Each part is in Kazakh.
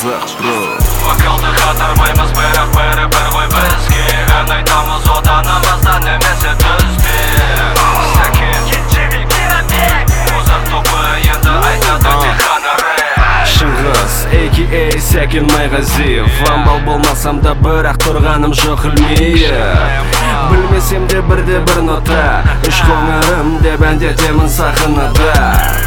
қазақ бро. Вокалды қатырмаймыз, бірақ бәрібір ғой бізге. Ән айтамыз отанымызда немесе түзде. Сәкен Кенжебек Мейрамбек, Музарт тобы енді айтады тек қана рэп. Шыңғыс, a.k.a. Сәкен Майғазиев. Вамбал болмасам да бірақ тұрғаным жоқ ілмейі. Білмесем де бірде бір нота, үш қоңырым деп әндетемін сахнада.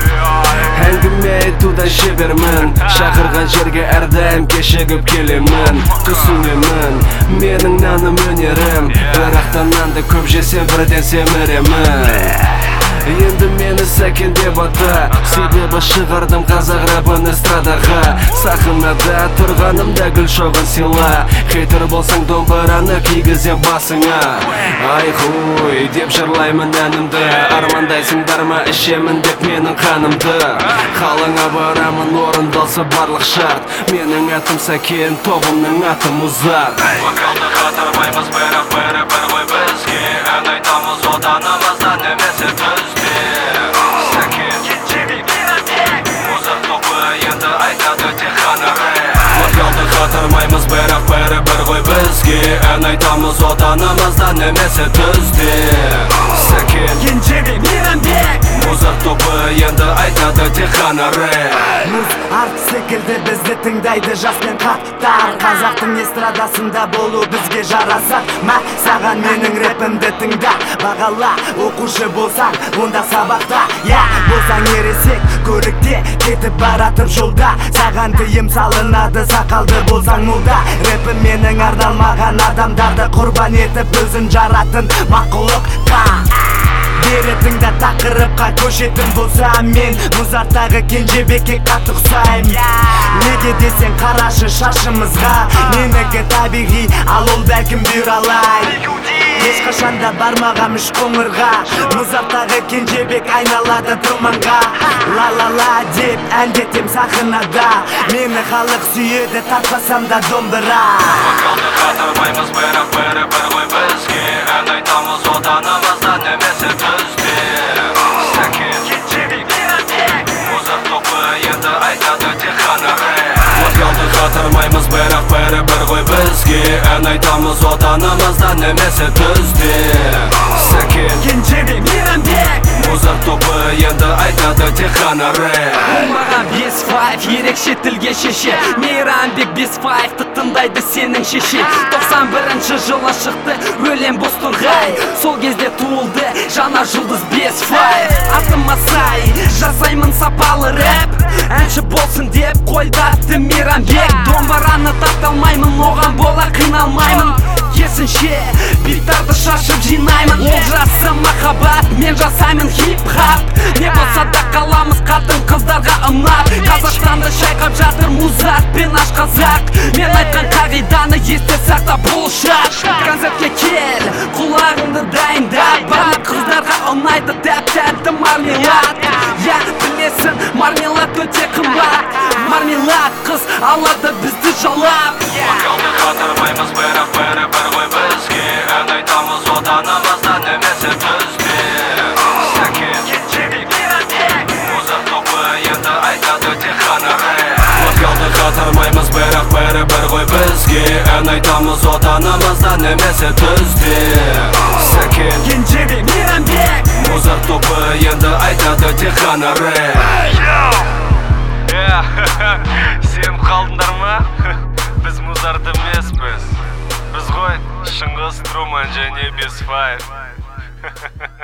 Әңгіме айтудан шебермін, шақырған жерге әрдайым кешігіп келемін. Түсінемін, менің наным өнерім, бірақтан нанды көп жесем бірден семіремін. Енді мені Сәкен деп ата, себебі шығардым қазақ рэпін эстрадаға. Сахнада тұрғанымда гүл шоғын сыйла, хейтер болсаң домбыраны кигізем басыңа. Ай хуй деп жырлаймын әнімді, армандайсыңдар ма ішемін деп менің қанымды. Қалыңа барамын орындалса барлық шарт, менің атым Сәкен, тобымның аты Музарт. Вокалды қатырмаймыз, бірақ бәрібір ғой бізге. Ән айтамыз отанымызда немесе түзде. Сәкен Кенжебек Мейрамбек, Музарт тобы енді айтады тек қана рэп. Вокалды қатырмаймыз, бірақ бәрібір ғой бізге. Ән айтамыз отанымызда немесе түзде. Сәкен Кенжебек Мейрамбек, Музарт тобы енді айтады тек қана рэп. Музарт секілді бізді тыңдайды жас пен қарттар. Қазақтың эстрадасында болу бізге жарасар ма? Саған менің рэпімді тыңда, бағала. Оқушы болсаң, онда сабақта, болсаң ересек көлікте кетіп баратып жолда. Саған тыйым салынады, сақалды болсаң молда. Рэпім менің арналмаған адамдарды құрбан етіп өзін жаратын мақұлыққа. Беретіңді тақырыпқа көшетін болсам мен Музарттағы Кенжебекке қатты ұқсаймын. Неге десең қарашы шашымызға, менікі табиғи, ал ол бәлкім бұйралай. Ешқашанда бармағам үш қоңырға, Музарттағы Кенжебек айналады тұрманға. Ла-ла-ла деп әндетем сахнада, мені халық сүйеді тартпасам да домбыра. Вокалды қатырмаймыз, бірақ бәрібір ғой бізге. Ән айтамыз отанымызда немесе түзде. Сәкен Кенжебек Мейрамбек, Музарт тобы енді айтады тек қана рэп. Вокалды қатырмаймыз, бірақ бәрібір ғой бізге. Ән айтамыз отанымызда немесе түзде. Сәкен Кенжебек Мейрамбек, Музарт тобы енді айтады тек қана рэп. Маған 5-5 ерекше тілге шеше, Мейрамбек 5-5 тыңдайды сенің шеше. 91-ші жылы шықты өлең бозторғай, сол кезде туылды жаңа жұлдыз 5-5. Атыма сай жасаймын сапалы рэп, әнші болсын деп қойдатты Мейрамбек. Домбыраны тарталмаймын, оған бола қиналмаймын. Керісінше биттарды шашып жинаймын. Ол жасы махаббат, мен жасаймын хип-хап. Не болса да қаламыз қатын қыздарға ұнап. Қазақстанды шайқап жатыр Музарт пен аш қазақ. Мен айтқан қағиданы есте сақта болашақ. Концертке кел, құлағыңды дайындап, барлық қыздарға ұнайды тәп-тәтті мармелад. Білесің, мармелад өте қымбат, мармелад қыз алады бізді жалап. Вокалды қатырмаймыз, бірақ бәрібір ғой бізге. Ән айтамыз отанымызда немесе түзде. Сәкен Кенжебек Мейрамбек, Музарт тобы енді айтады тек қана рэп. Вокалды қатырмаймыз, бірақ бәрібір ғой бізге. Ән айтамыз отанымызда немесе түзде. Сәкен Кенжебек Мейрамбек, Музарт тобы енді айтады тек қана рэп. Сен қалдыңдар ма? Біз Музарт емеспіз. Біз ғой Шыңғыс, Труман және 5-5.